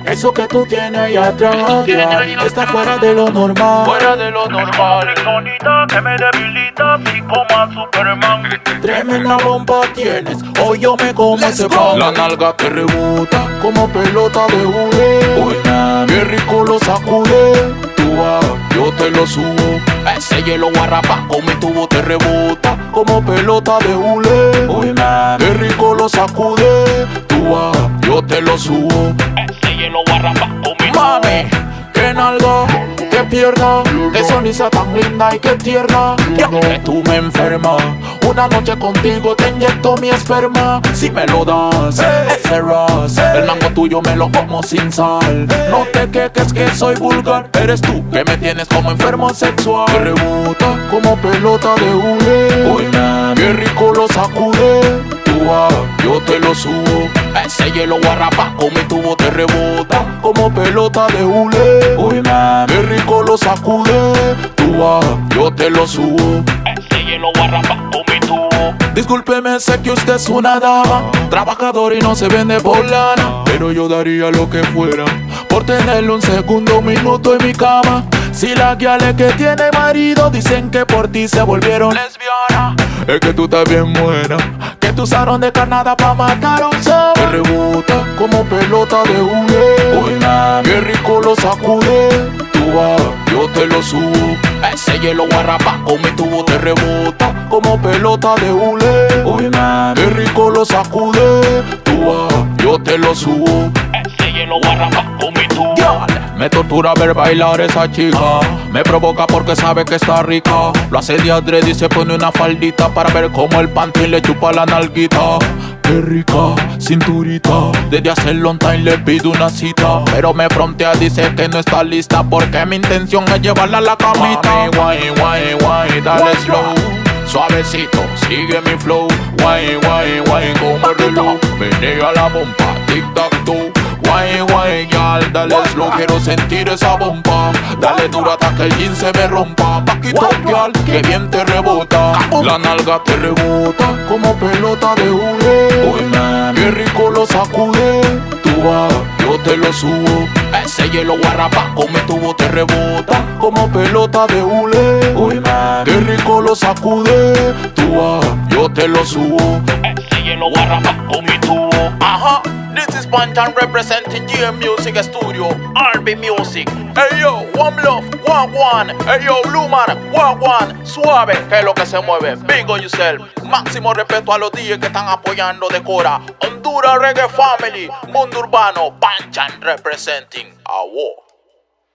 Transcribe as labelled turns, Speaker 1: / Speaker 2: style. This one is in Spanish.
Speaker 1: Eso que tú tienes ahí atrás está fuera de lo normal.
Speaker 2: Fuera de lo normal. Sonita que me debilita así como a Superman.
Speaker 1: Tremenda bomba tienes, hoy yo me como ese pan. La nalga te rebota como pelota de hule. Uy, qué rico lo sacude. Tú vas, yo te lo subo. Ese hielo guarrapa con mi tubo te rebota como pelota de hule. Uy, qué rico lo sacude. Tú vas, yo te lo subo.
Speaker 2: Ese hielo guarrapa con mi
Speaker 1: Mami, que nalga, que pierna, que sonrisa tan linda y que tierna. Que tú me enfermas. Una noche contigo te inyecto mi esperma. Si me lo das, ese ras, el mango tuyo me lo como sin sal. No te quejes que soy vulgar. Eres tú que me tienes como enfermo sexual. Que rebota como pelota de hule. Uy, qué rico lo sacude. Tú vas, yo te lo subo. Ese hielo guarrapa con mi tubo te rebota como pelota de hule. Uy, qué rico lo sacude. Tú vas, yo te lo subo.
Speaker 2: Ese hielo guarrapa con mi tubo.
Speaker 1: Discúlpeme, sé que usted es una dama, trabajador y no se vende por lana, pero yo daría lo que fuera por tenerle un segundo, un minuto en mi cama. Si las guiales que tiene marido dicen que por ti se volvieron lesbianas, es que tú estás bien buena, que te usaron de carnada pa' matar a un sábado. Que rebota como pelota de hule. Uy, qué rico lo sacude. Tú vas, yo te lo subo. Ese hielo guarrapa con mi tubo te rebota como pelota de hule. Uy, qué rico lo sacude. Tú vas, yo te lo subo.
Speaker 2: Ese hielo guarrapa con mi tubo.
Speaker 1: Me tortura ver bailar esa chica. Me provoca porque sabe que está rica. Lo hace de adrede y se pone una faldita para ver cómo el panty le chupa la nalguita. Qué rica, cinturita. Desde hace long time le pido una cita, pero me frontea, dice que no está lista porque mi intención es llevarla a la camita. Mami, guay, guay, guay, dale slow. Suavecito, sigue mi flow. Guay, guay, guay, como el reloj. Menea la bomba, tic tac toe. Guay, guay, gal, dale slow, quiero sentir esa bomba. Dale duro hasta que el jean se me rompa. Paquito, gal, que bien te rebota. La nalga te rebota como pelota de hule. Uy, qué rico lo sacude. Tú vas, yo te lo subo. Ese hielo guarrapa con mi tubo te rebota como pelota de hule. Uy, qué rico lo sacude. Tú vas, yo te lo subo.
Speaker 2: Ese hielo guarrapa con mi tubo.
Speaker 1: Ajá. This is Pantan representing GM Music Studio, RB Music. Hey yo, one love, one. Hey yo, Luman, one. Suave, que es lo que se mueve. Big on yourself. Máximo respeto a los DJs que están apoyando de Cora. Honduras Reggae Family, Mundo Urbano, Pantan representing. Awo.